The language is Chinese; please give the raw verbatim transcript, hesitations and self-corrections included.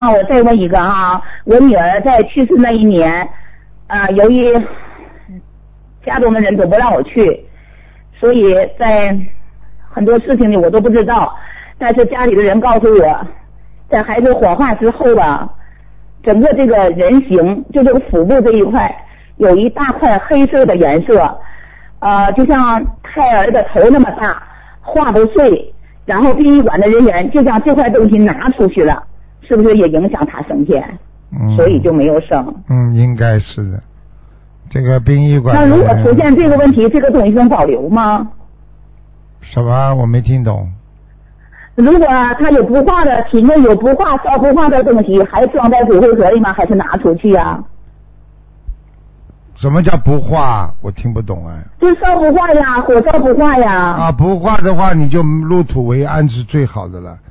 啊，我再问一个啊，我女儿在去世那一年，啊、由于家中的人都不让我去，所以在很多事情里我都不知道。但是家里的人告诉我，在孩子火化之后吧，整个这个人形就这个腹部这一块有一大块黑色的颜色，呃，就像胎儿的头那么大，化不碎。然后殡仪馆的人员就将这块东西拿出去了，是不是也影响他升天？ 嗯， 所以就没有升。 嗯，应该是的。这个殡仪馆。 那如果出现这个问题，这个东西能保留吗？ 什么？我没听懂。 如果他有不化的，体内有不化、烧不化的东西，还装在骨灰盒里吗？还是拿出去啊？ 什么叫不化？我听不懂哎。 就烧不化呀，火烧不化呀。 啊，不化的话，你就入土为安是最好的了。